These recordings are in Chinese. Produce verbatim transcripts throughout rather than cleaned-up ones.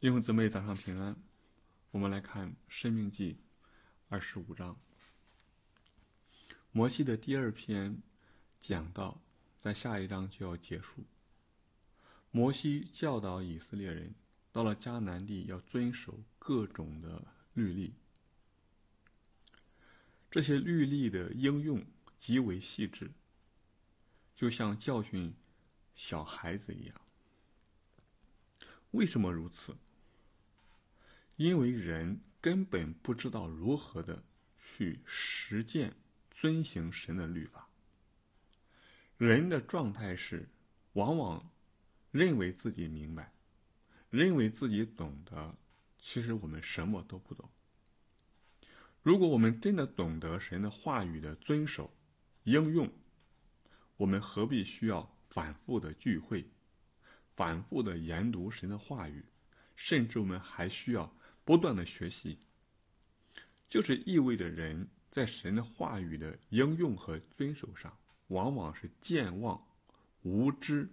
弟兄姊妹，早上平安。我们来看《申命记》二十五章。摩西的第二篇讲到，在下一章就要结束。摩西教导以色列人，到了迦南地要遵守各种的律例。这些律例的应用极为细致，就像教训小孩子一样。为什么如此？因为人根本不知道如何的去实践遵行神的律法。人的状态是往往认为自己明白，认为自己懂得，其实我们什么都不懂。如果我们真的懂得神的话语的遵守应用，我们何必需要反复的聚会，反复的研读神的话语，甚至我们还需要不断的学习。就是意味着人在神的话语的应用和遵守上往往是健忘无知，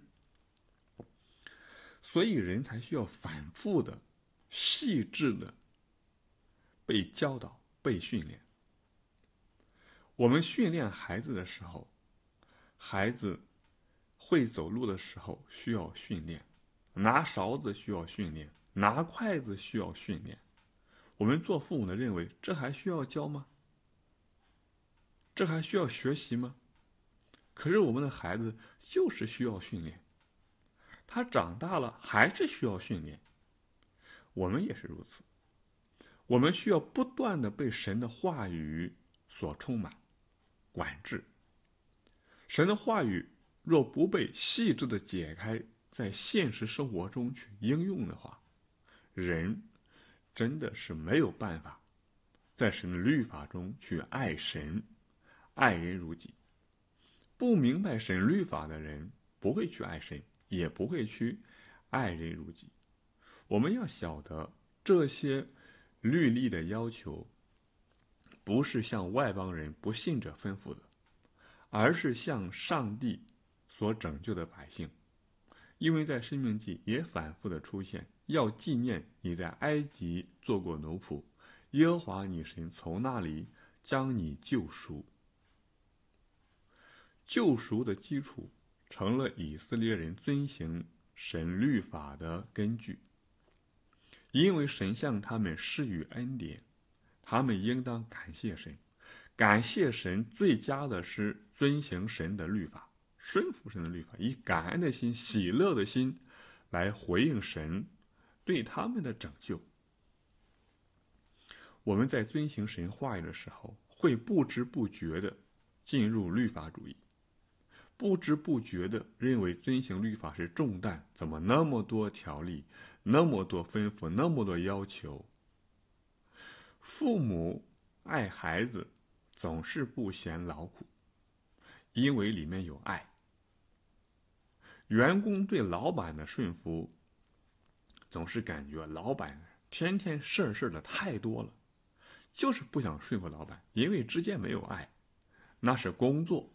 所以人才需要反复的细致的被教导被训练。我们训练孩子的时候，孩子会走路的时候需要训练，拿勺子需要训练，拿筷子需要训练。我们做父母的认为，这还需要教吗？这还需要学习吗？可是我们的孩子就是需要训练，他长大了还是需要训练。我们也是如此，我们需要不断的被神的话语所充满管制。神的话语若不被细致的解开，在现实生活中去应用的话，人真的是没有办法在神的律法中去爱神爱人如己。不明白神律法的人不会去爱神，也不会去爱人如己。我们要晓得，这些律例的要求不是向外邦人不信者吩咐的，而是向上帝所拯救的百姓。因为在申命记也反复的出现，要纪念你在埃及做过奴仆，耶和华你神从那里将你救赎。救赎的基础成了以色列人遵行神律法的根据。因为神向他们施予恩典，他们应当感谢神。感谢神最佳的是遵行神的律法，顺服神的律法，以感恩的心喜乐的心来回应神对他们的拯救。我们在遵行神话语的时候，会不知不觉的进入律法主义，不知不觉的认为遵行律法是重担，怎么那么多条例，那么多吩咐，那么多要求。父母爱孩子总是不嫌劳苦，因为里面有爱。员工对老板的顺服，总是感觉老板天天事事的太多了，就是不想顺服老板，因为之间没有爱，那是工作。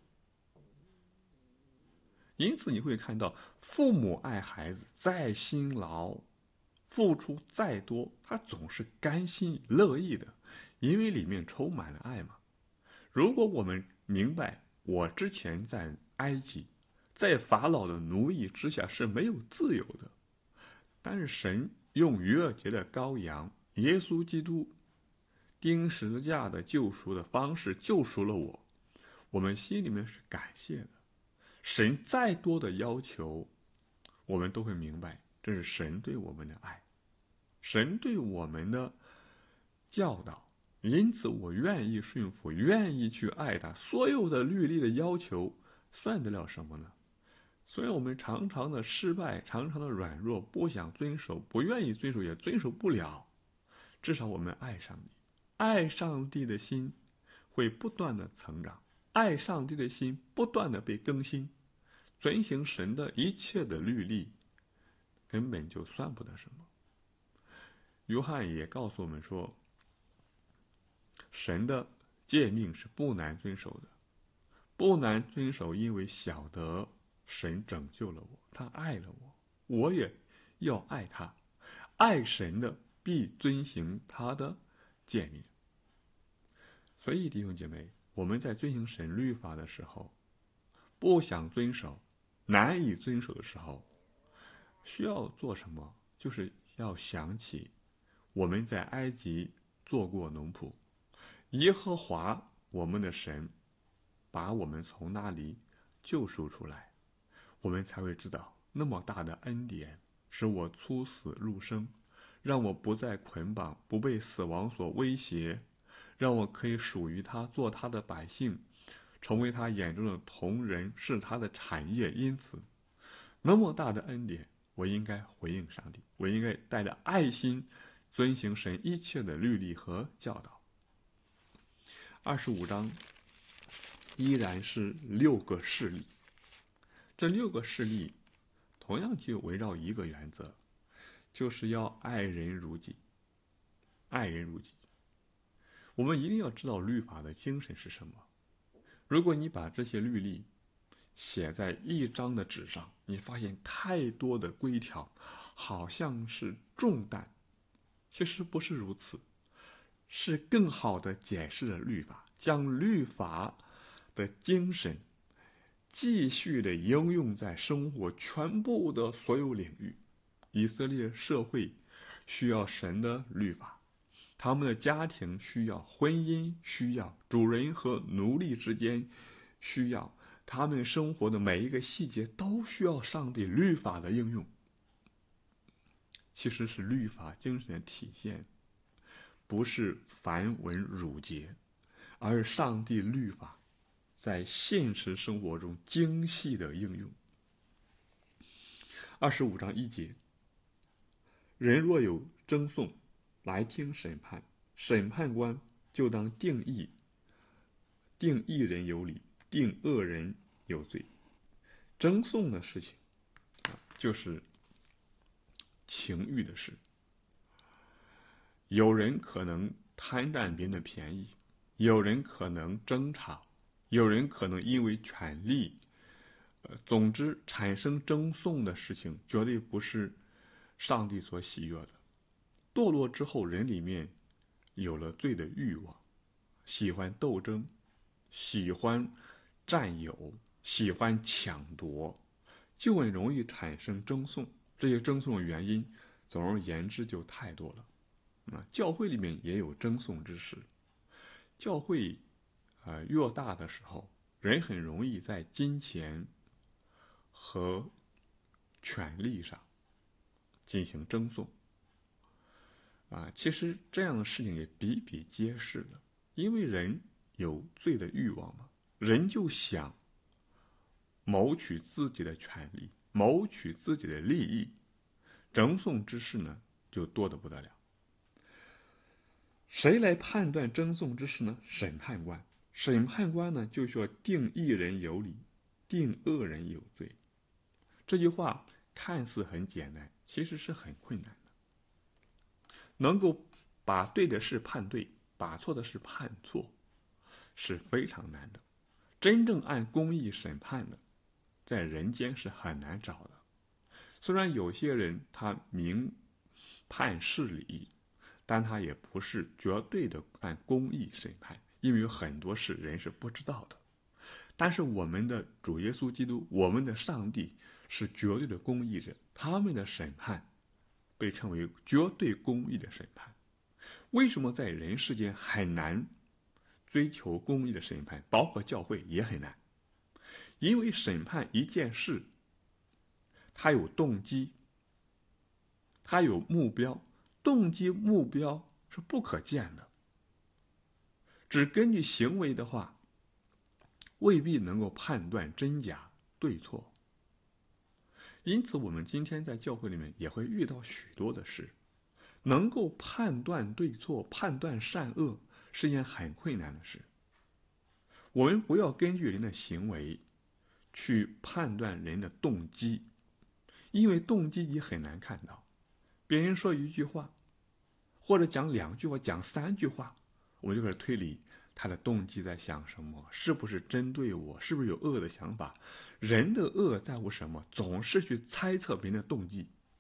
因此你会看到，父母爱孩子再辛劳，付出再多，他总是甘心乐意的，因为里面充满了爱嘛。如果我们明白，我之前在埃及，在法老的奴役之下是没有自由的，但是神用逾越节的羔羊耶稣基督钉十字架的救赎的方式救赎了我，我们心里面是感谢的。神再多的要求，我们都会明白，这是神对我们的爱，神对我们的教导。因此我愿意顺服，愿意去爱他。所有的律例的要求算得了什么呢？所以我们常常的失败，常常的软弱，不想遵守，不愿意遵守，也遵守不了。至少我们爱上帝，爱上帝的心会不断的成长，爱上帝的心不断的被更新。遵行神的一切的律例根本就算不得什么。约翰也告诉我们说，神的诫命是不难遵守的，不难遵守，因为晓得神拯救了我，他爱了我，我也要爱他。 爱神的必遵行他的诫命。所以弟兄姐妹，我们在遵行神律法的时候，不想遵守，难以遵守的时候，需要做什么？就是要想起我们在埃及做过农仆，耶和华我们的神把我们从那里救赎出来，我们才会知道那么大的恩典使我出死入生，让我不再捆绑，不被死亡所威胁，让我可以属于他，做他的百姓，成为他眼中的同人，是他的产业。因此那么大的恩典，我应该回应上帝，我应该带着爱心遵行神一切的律例和教导。二十五章依然是六个事例，这六个事例同样就围绕一个原则，就是要爱人如己。爱人如己，我们一定要知道律法的精神是什么。如果你把这些律例写在一张的纸上，你发现太多的规条，好像是重担，其实不是如此，是更好的解释了律法，将律法的精神继续的应用在生活全部的所有领域。以色列社会需要神的律法，他们的家庭需要，婚姻需要，主人和奴隶之间需要，他们生活的每一个细节都需要上帝律法的应用。其实是律法精神的体现，不是繁文缛节，而是上帝律法在现实生活中精细的应用。二十五章一节，人若有争讼来听审判，审判官就当定义，定义人有理，定恶人有罪。争讼的事情就是情欲的事，有人可能贪占别人的便宜，有人可能争吵，有人可能因为权力，呃，总之产生争讼的事情绝对不是上帝所喜悦的。堕落之后，人里面有了罪的欲望，喜欢斗争，喜欢占有，喜欢抢夺，就很容易产生争讼。这些争讼的原因总而言之就太多了。啊，教会里面也有争讼之事。教会呃越大的时候，人很容易在金钱和权力上进行争讼。啊，其实这样的事情也比比皆是的，因为人有罪的欲望嘛，人就想谋取自己的权利，谋取自己的利益，争讼之事呢就多得不得了。谁来判断争讼之事呢？审判官。审判官呢就说定义人有理，定恶人有罪。这句话看似很简单，其实是很困难的。能够把对的事判对，把错的事判错，是非常难的。真正按公义审判的，在人间是很难找的。虽然有些人他明判事理，但他也不是绝对的按公义审判，因为有很多事人是不知道的。但是我们的主耶稣基督，我们的上帝是绝对的公义者，他们的审判被称为绝对公义的审判。为什么在人世间很难追求公义的审判，包括教会也很难？因为审判一件事，它有动机，它有目标，动机目标是不可见的，只根据行为的话，未必能够判断真假对错。因此我们今天在教会里面也会遇到许多的事，能够判断对错，判断善恶是一件很困难的事。我们不要根据人的行为去判断人的动机，因为动机你很难看到。别人说一句话，或者讲两句话，讲三句话，我们就开始推理他的动机在想什么，是不是针对我，是不是有恶的想法。人的恶在乎什么？总是去猜测别人的动机，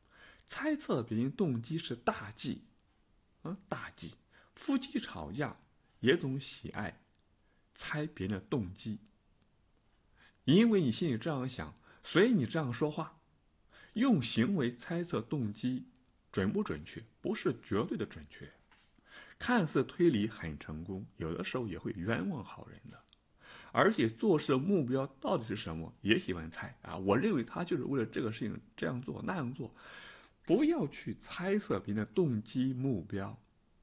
猜测别人动机是大忌，啊，大忌。夫妻吵架也总喜爱猜别人的动机，因为你心里这样想，所以你这样说话。用行为猜测动机准不准确？不是绝对的准确。看似推理很成功，有的时候也会冤枉好人的。而且做事的目标到底是什么，也喜欢猜啊。我认为他就是为了这个事情这样做那样做。不要去猜测别人的动机目标，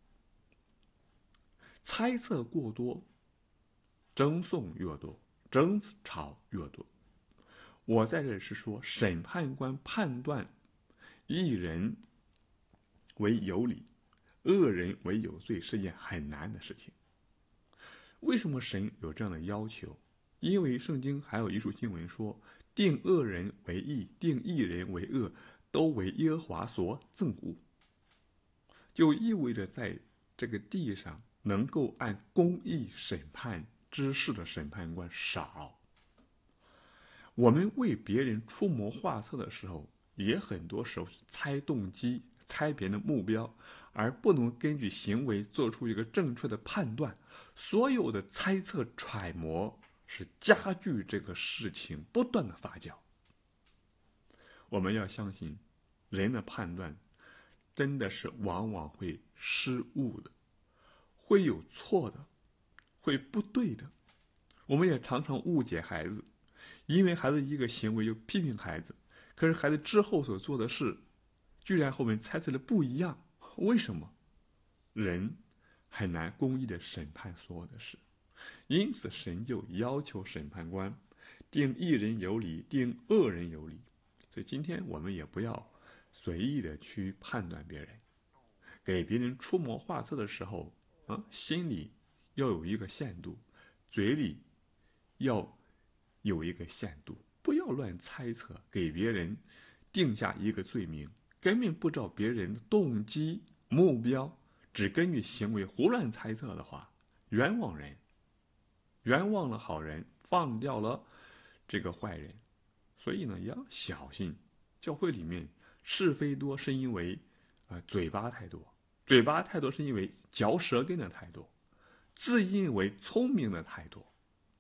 猜测过多，争讼越多，争吵越多。我在这里是说，审判官判断一人为有理，恶人为有罪是件很难的事情。为什么神有这样的要求？因为圣经还有一处经文说，定恶人为义，定义人为恶，都为耶和华所憎恶。就意味着在这个地上能够按公义审判之事的审判官少。我们为别人出谋划策的时候，也很多时候猜动机，猜别人的目标，而不能根据行为做出一个正确的判断。所有的猜测揣摩是加剧这个事情不断的发酵。我们要相信人的判断真的是往往会失误的，会有错的，会不对的。我们也常常误解孩子，因为孩子一个行为就批评孩子，可是孩子之后所做的事居然和我们猜测的不一样。为什么？人很难公义的审判所有的事，因此神就要求审判官定义人有理，定恶人有理。所以今天我们也不要随意的去判断别人，给别人出谋划策的时候啊，心里要有一个限度，嘴里要有一个限度，不要乱猜测，给别人定下一个罪名，根本不知道别人的动机目标，只根据行为胡乱猜测的话，冤枉人，冤枉了好人，放掉了这个坏人。所以呢，要小心。教会里面是非多，是因为啊、呃、嘴巴太多，嘴巴太多是因为嚼舌根的太多，自因为聪明的太多。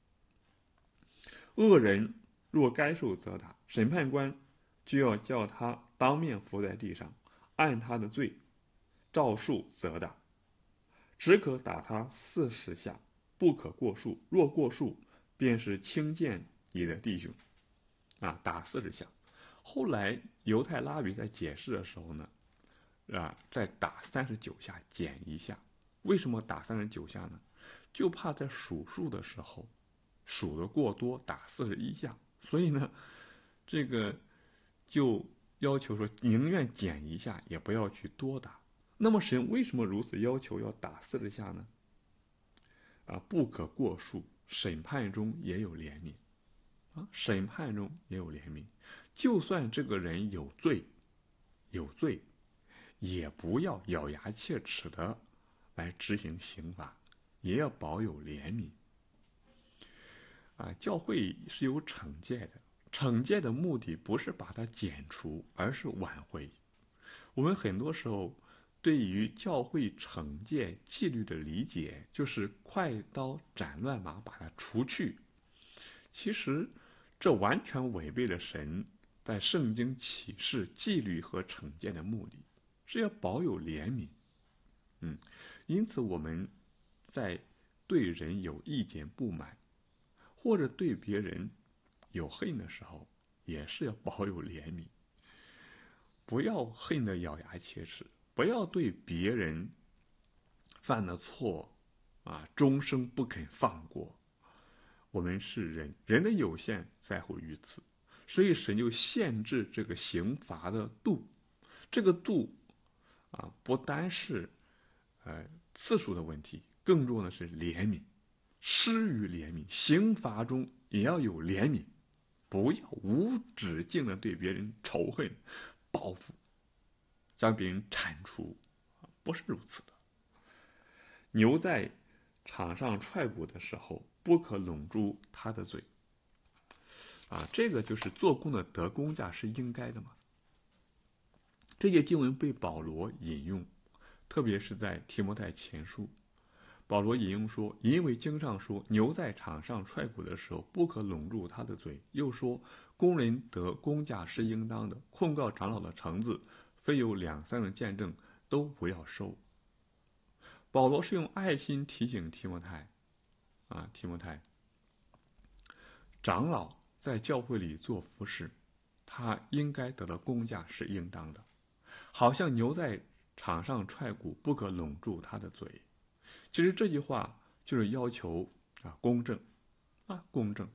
恶人若该受责打，审判官就要叫他当面伏在地上，按他的罪照数责打，只可打他四十下，不可过数。若过数，便是轻贱你的弟兄。啊，打四十下。后来犹太拉比在解释的时候呢，啊，再打三十九下减一下。为什么打三十九下呢？就怕在数数的时候数的过多，打四十一下。所以呢，这个就要求说，宁愿减一下，也不要去多打。那么神为什么如此要求要打四十下呢？啊，不可过数，审判中也有怜悯。啊，审判中也有怜悯，就算这个人有罪，有罪，也不要咬牙切齿的来执行刑罚，也要保有怜悯。啊，教会是有惩戒的，惩戒的目的不是把它剪除，而是挽回。我们很多时候对于教会惩戒纪律的理解，就是快刀斩乱麻，把它除去。其实这完全违背了神在圣经启示纪律和惩戒的目的，是要保有怜悯。嗯，因此我们在对人有意见不满，或者对别人有恨的时候，也是要保有怜悯，不要恨得咬牙切齿，不要对别人犯了错啊，终生不肯放过。我们是人，人的有限在乎于此，所以神就限制这个刑罚的度。这个度啊，不单是呃次数的问题，更重要的是怜悯，施于怜悯。刑罚中也要有怜悯，不要无止境的对别人仇恨、报复，将别人铲除，不是如此的。牛在场上踹鼓的时候，不可拢住他的嘴。啊，这个就是做工的得工价是应该的嘛。 这些经文被保罗引用，特别是在提摩太前书，保罗引用说，因为经上说，牛在场上踹鼓的时候，不可拢住他的嘴，又说，工人得工价是应当的，控告长老的橙子，非有两三人见证，都不要收。保罗是用爱心提醒提摩太啊，提摩太，长老在教会里做服事，他应该得到工价是应当的，好像牛在场上踹鼓，不可拢住他的嘴。其实这句话就是要求啊公正啊公正。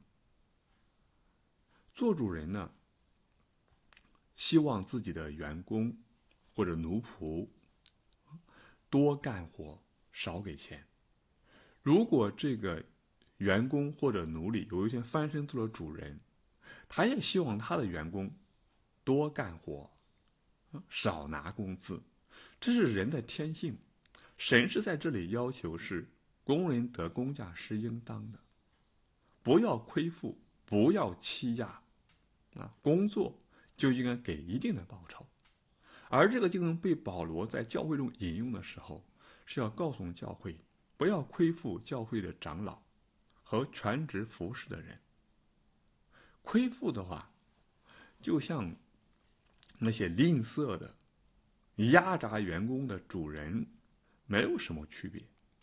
做主人呢，希望自己的员工或者奴仆多干活，少给钱。如果这个员工或者奴隶有一天翻身做了主人，他也希望他的员工多干活，少拿工资，这是人的天性。神是在这里要求是工人得工价是应当的，不要亏负，不要欺压啊，工作就应该给一定的报酬。而这个经文被保罗在教会中引用的时候，是要告诉教会不要亏负教会的长老和全职服侍的人。亏负的话，就像那些吝啬的压榨员工的主人没有什么区别。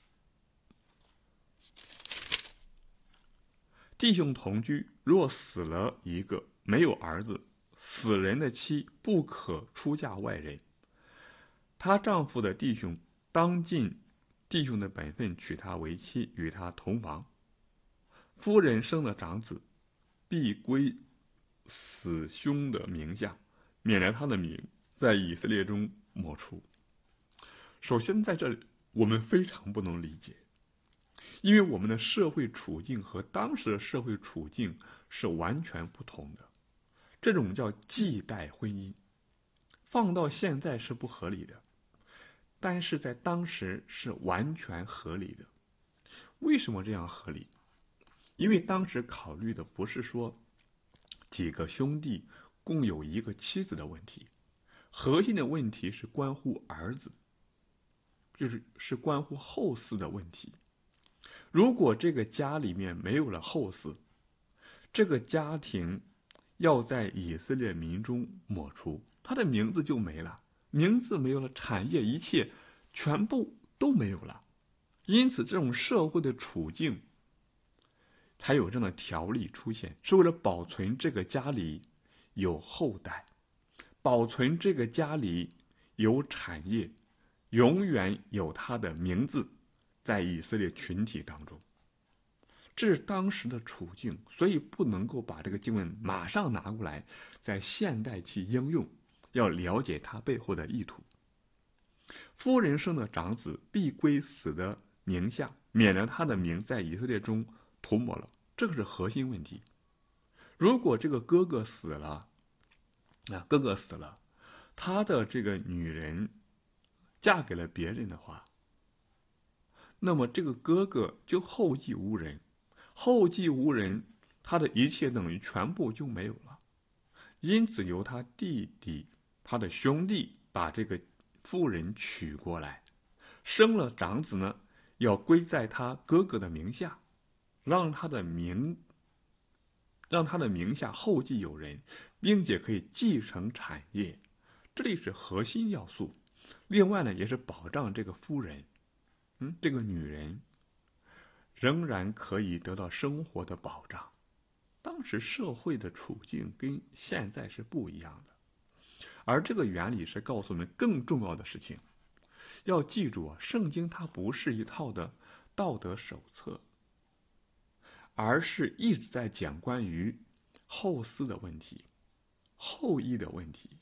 弟兄同居，若死了一个，没有儿子，死人的妻不可出嫁外人，她丈夫的弟兄当尽弟兄的本分，娶她为妻，与她同房。夫人生的长子，必归死兄的名下，免得他的名在以色列中抹除。首先在这里我们非常不能理解，因为我们的社会处境和当时的社会处境是完全不同的。这种叫继代婚姻，放到现在是不合理的，但是在当时是完全合理的。为什么这样合理？因为当时考虑的不是说几个兄弟共有一个妻子的问题，核心的问题是关乎儿子，就是是关乎后嗣的问题。如果这个家里面没有了后嗣，这个家庭要在以色列民中抹除，他的名字就没了，名字没有了，产业一切全部都没有了。因此这种社会的处境才有这样的条例出现，是为了保存这个家里有后代，保存这个家里有产业，永远有他的名字在以色列群体当中。这是当时的处境，所以不能够把这个经文马上拿过来在现代去应用，要了解它背后的意图。夫人生的长子必归死的名下，免得他的名在以色列中涂抹了，这个是核心问题。如果这个哥哥死了啊，哥哥死了，他的这个女人嫁给了别人的话，那么这个哥哥就后继无人，后继无人，他的一切等于全部就没有了。因此由他弟弟他的兄弟把这个妇人娶过来，生了长子呢，要归在他哥哥的名下，让他的名让他的名下后继有人，并且可以继承产业，这里是核心要素。另外呢，也是保障这个夫人，嗯，这个女人仍然可以得到生活的保障。当时社会的处境跟现在是不一样的，而这个原理是告诉我们更重要的事情。要记住啊，圣经它不是一套的道德手册，而是一直在讲关于后嗣的问题，后裔的问题。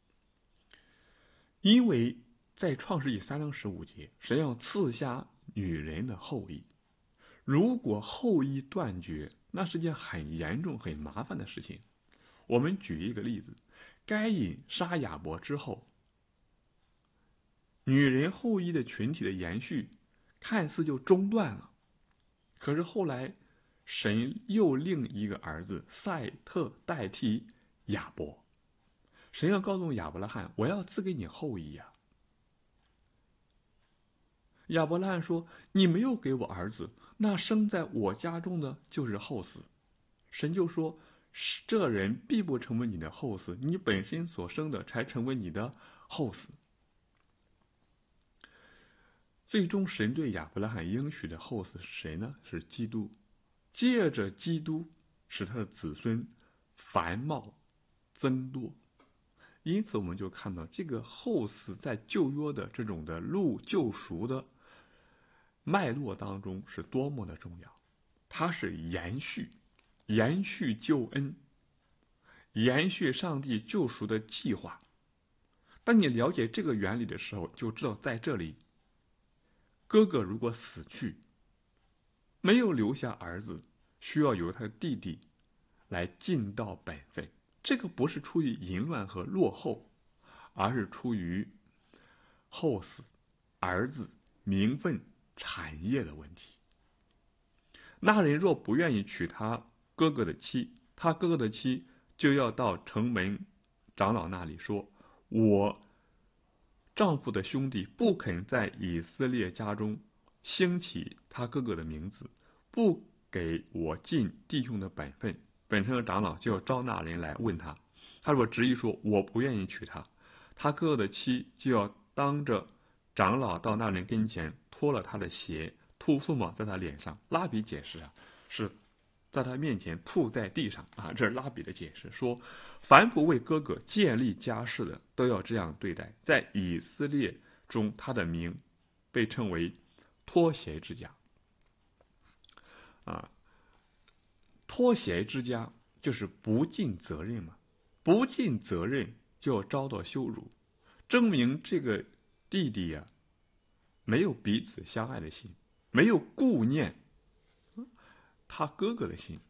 因为在创世纪三章十五节，神要赐下女人的后裔，如果后裔断绝，那是件很严重很麻烦的事情。我们举一个例子，该隐杀亚伯之后，女人后裔的群体的延续看似就中断了，可是后来神又另一个儿子赛特代替亚伯， 神要告诉亚伯拉罕，我要赐给你后裔呀。亚伯拉罕说，你没有给我儿子，那生在我家中的就是后嗣。神就说，这人必不成为你的后嗣，你本身所生的才成为你的后嗣。最终神对亚伯拉罕应许的后嗣是谁呢？是基督。借着基督使他的子孙繁茂增多。因此我们就看到这个后嗣在旧约的这种的路救赎的脉络当中是多么的重要。它是延续延续救恩，延续上帝救赎的计划。当你了解这个原理的时候，就知道在这里哥哥如果死去没有留下儿子，需要由他的弟弟来尽到本分。这个不是出于淫乱和落后，而是出于后嗣儿子名分产业的问题。那人若不愿意娶他哥哥的妻，他哥哥的妻就要到城门长老那里说，我丈夫的兄弟不肯在以色列家中兴起他哥哥的名字，不给我尽弟兄的本分，本城的长老就要招那人来问他。他如果执意说我不愿意娶他，他哥哥的妻就要当着长老到那人跟前，脱了他的鞋，吐唾沫在他脸上。拉比解释啊，是在他面前吐在地上啊，这是拉比的解释，说凡不为哥哥建立家室的，都要这样对待。在以色列中，他的名被称为脱鞋之家啊，脱鞋之家就是不尽责任嘛，不尽责任就要遭到羞辱，证明这个弟弟呀、啊、没有彼此相爱的心，没有顾念他哥哥的心，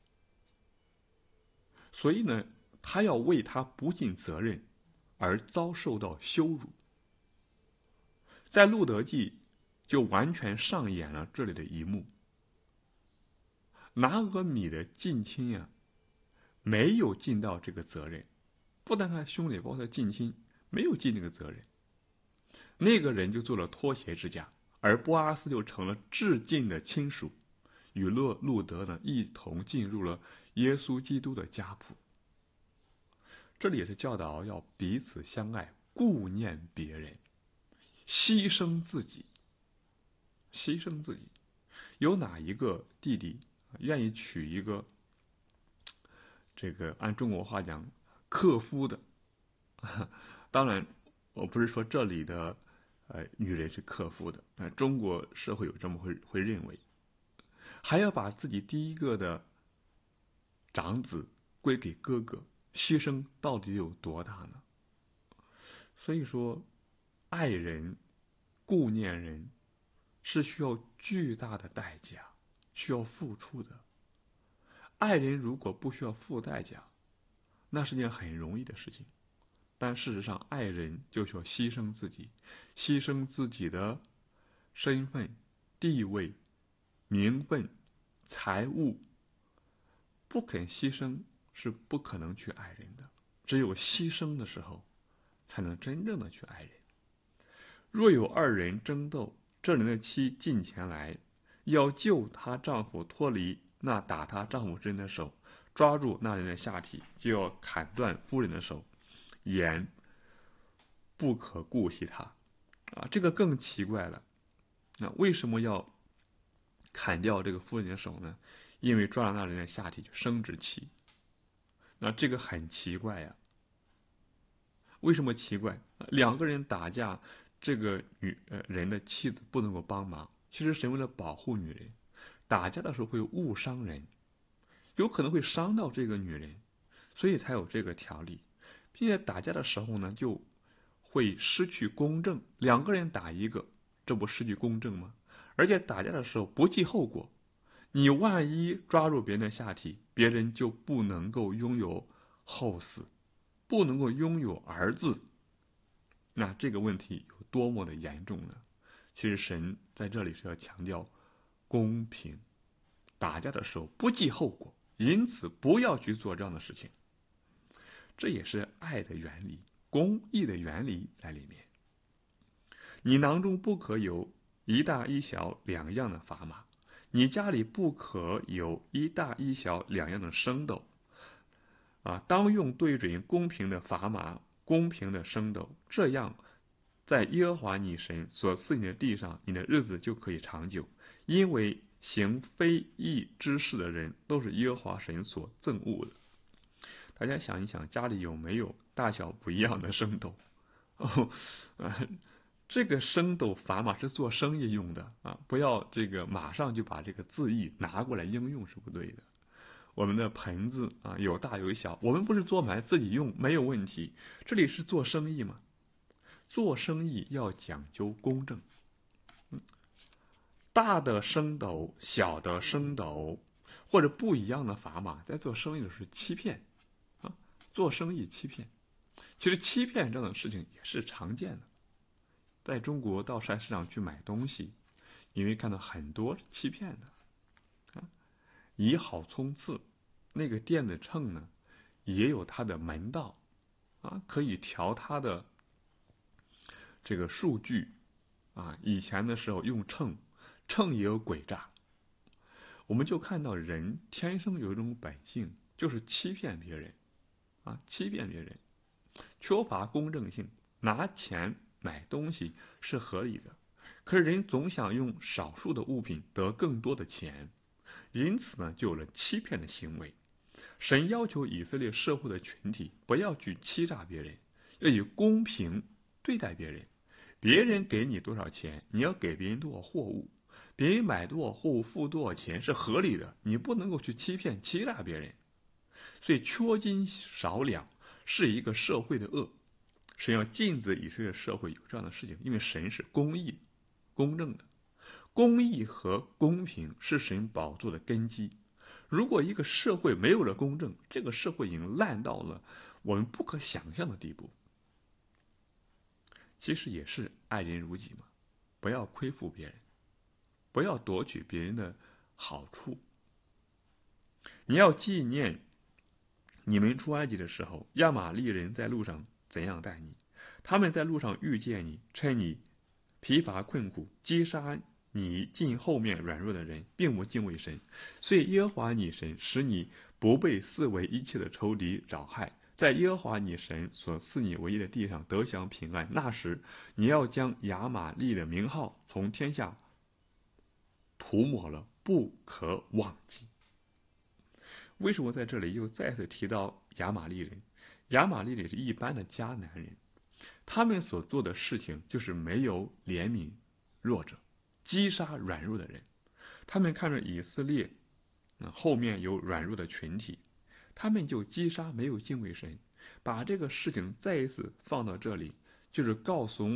所以呢，他要为他不尽责任而遭受到羞辱。在路德记就完全上演了这里的一幕。拿俄米的近亲呀、啊，没有尽到这个责任，不但他兄弟，包括他近亲没有尽这个责任，那个人就做了脱鞋之家，而波阿斯就成了至近的亲属，与路路德呢一同进入了耶稣基督的家谱。这里也是教导要彼此相爱，顾念别人，牺牲自己，牺牲自己。有哪一个弟弟愿意娶一个这个按中国话讲克夫的？当然我不是说这里的呃女人是克夫的，呃中国社会有这么会会认为，还要把自己第一个的长子归给哥哥，牺牲到底有多大呢？所以说爱人顾念人是需要巨大的代价，需要付出的。爱人如果不需要付代价，那是件很容易的事情，但事实上爱人就需要牺牲自己，牺牲自己的身份、地位、名分、财物，不肯牺牲是不可能去爱人的。只有牺牲的时候才能真正的去爱人。若有二人争斗，这人的妻近前来要救她丈夫脱离那打她丈夫之人的手，抓住那人的下体，就要砍断夫人的手，眼不可顾惜他啊，这个更奇怪了。那为什么要砍掉这个夫人的手呢？因为抓了那人的下体就生殖器。那这个很奇怪呀、啊。为什么奇怪？两个人打架，这个女呃人的妻子不能够帮忙。其实神为了保护女人，打架的时候会误伤人，有可能会伤到这个女人，所以才有这个条例。并且打架的时候呢，就会失去公正。两个人打一个，这不失去公正吗？而且打架的时候不计后果，你万一抓住别人的下体，别人就不能够拥有后嗣，不能够拥有儿子。那这个问题有多么的严重呢？其实神在这里是要强调公平，打架的时候不计后果，因此不要去做这样的事情。 这也是爱的原理，公义的原理在里面。你囊中不可有一大一小两样的砝码，你家里不可有一大一小两样的升斗啊，当用对准公平的砝码，公平的升斗，这样在耶和华你神所赐你的地上，你的日子就可以长久，因为行非义之事的人都是耶和华神所憎恶的。大家想一想，家里有没有大小不一样的升斗？哦，啊，这个升斗砝码是做生意用的啊，不要这个马上就把这个字义拿过来应用是不对的。我们的盆子啊，有大有小，我们不是做买自己用没有问题，这里是做生意嘛，做生意要讲究公正。嗯，大的升斗，小的升斗，或者不一样的砝码，在做生意的是欺骗啊，做生意欺骗。其实欺骗这样的事情也是常见的，在中国到菜市场去买东西，你会看到很多欺骗的啊，以好冲刺。那个店的秤呢，也有它的门道啊，可以调它的这个数据啊。以前的时候用秤，秤也有诡诈。我们就看到人天生有一种本性，就是欺骗别人啊，欺骗别人，缺乏公正性。拿钱买东西是合理的，可是人总想用少数的物品得更多的钱，因此呢，就有了欺骗的行为。神要求以色列社会的群体不要去欺诈别人，要以公平对待别人。别人给你多少钱，你要给别人多少货物，别人买多少货物付多少钱是合理的，你不能够去欺骗欺诈别人。所以缺斤少两是一个社会的恶，神要禁止以色列社会有这样的事情，因为神是公义公正的，公义和公平是神宝座的根基。如果一个社会没有了公正，这个社会已经烂到了我们不可想象的地步。其实也是爱人如己嘛，不要亏负别人，不要夺取别人的好处。你要纪念你们出埃及的时候，亚玛力人在路上怎样待你，他们在路上遇见你，趁你疲乏困苦，击杀你近后面软弱的人，并不敬畏神。所以耶和华你神使你不被四围一切的仇敌扰害，在耶和华你神所赐你为业的地上得享平安。那时你要将亚玛力的名号从天下涂抹了，不可忘记。为什么在这里又再次提到亚玛力人？亚玛力人是一般的迦南人，他们所做的事情就是没有怜悯弱者，击杀软弱的人。他们看着以色列后面有软弱的群体，他们就击杀，没有敬畏神。把这个事情再一次放到这里，就是告诉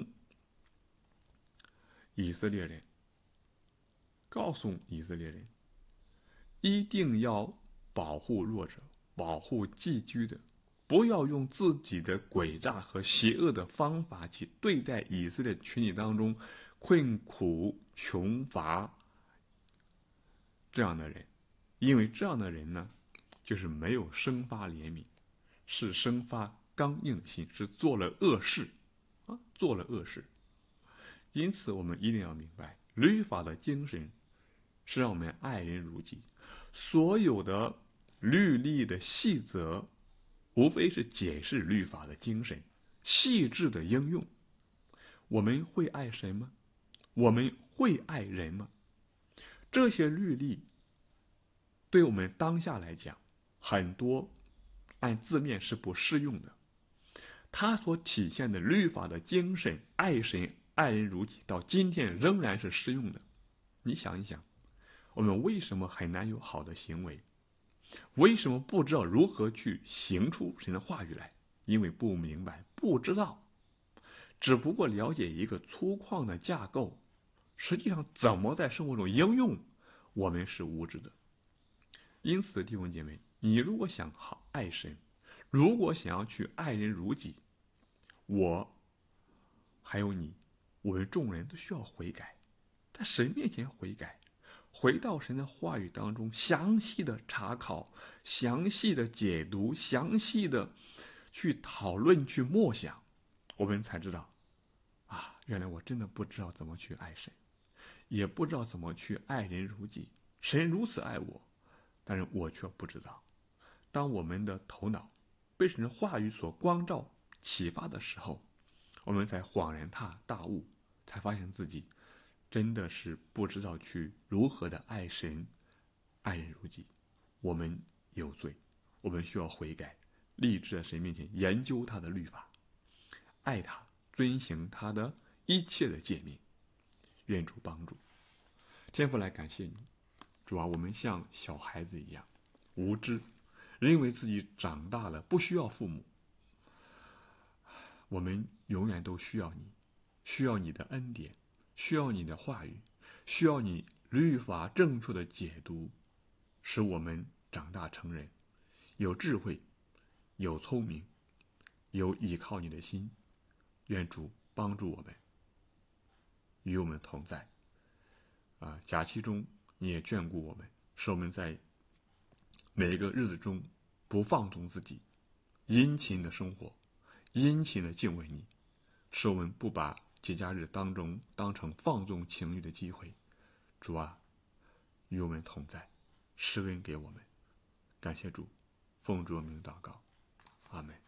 以色列人，告诉以色列人一定要保护弱者，保护寄居的，不要用自己的诡诈和邪恶的方法去对待以色列群体当中困苦穷乏这样的人，因为这样的人呢，就是没有生发怜悯，是生发刚硬心，是做了恶事啊，做了恶事。因此我们一定要明白，律法的精神是让我们爱人如己。所有的律例的细则，无非是解释律法的精神，细致的应用。我们会爱神吗？我们会爱人吗？这些律例对我们当下来讲，很多按字面是不适用的。它所体现的律法的精神，爱神爱人如己，到今天仍然是适用的。你想一想，我们为什么很难有好的行为？为什么不知道如何去行出神的话语来？因为不明白，不知道，只不过了解一个粗犷的架构，实际上怎么在生活中应用，我们是无知的。因此弟兄姐妹，你如果想好爱神，如果想要去爱人如己，我还有你，我们众人都需要悔改，在神面前悔改，回到神的话语当中，详细的查考，详细的解读，详细的去讨论、去默想，我们才知道啊，原来我真的不知道怎么去爱神，也不知道怎么去爱人如己。神如此爱我，但是我却不知道。当我们的头脑被神的话语所光照、启发的时候，我们才恍然大大悟，才发现自己真的是不知道去如何的爱神、爱人如己。我们有罪，我们需要悔改，立志在神面前研究他的律法，爱他，遵行他的一切的诫命。愿主帮助。天父来感谢你，主啊，我们像小孩子一样无知，认为自己长大了不需要父母。我们永远都需要你，需要你的恩典，需要你的话语，需要你律法正确的解读，使我们长大成人，有智慧，有聪明，有依靠你的心。愿主帮助我们，与我们同在。啊，假期中你也眷顾我们，使我们在每一个日子中不放纵自己，殷勤的生活，殷勤的敬畏你，使我们不把节假日当中当成放纵情欲的机会。主啊，与我们同在，施恩给我们。感谢主，奉主名祷告，阿们。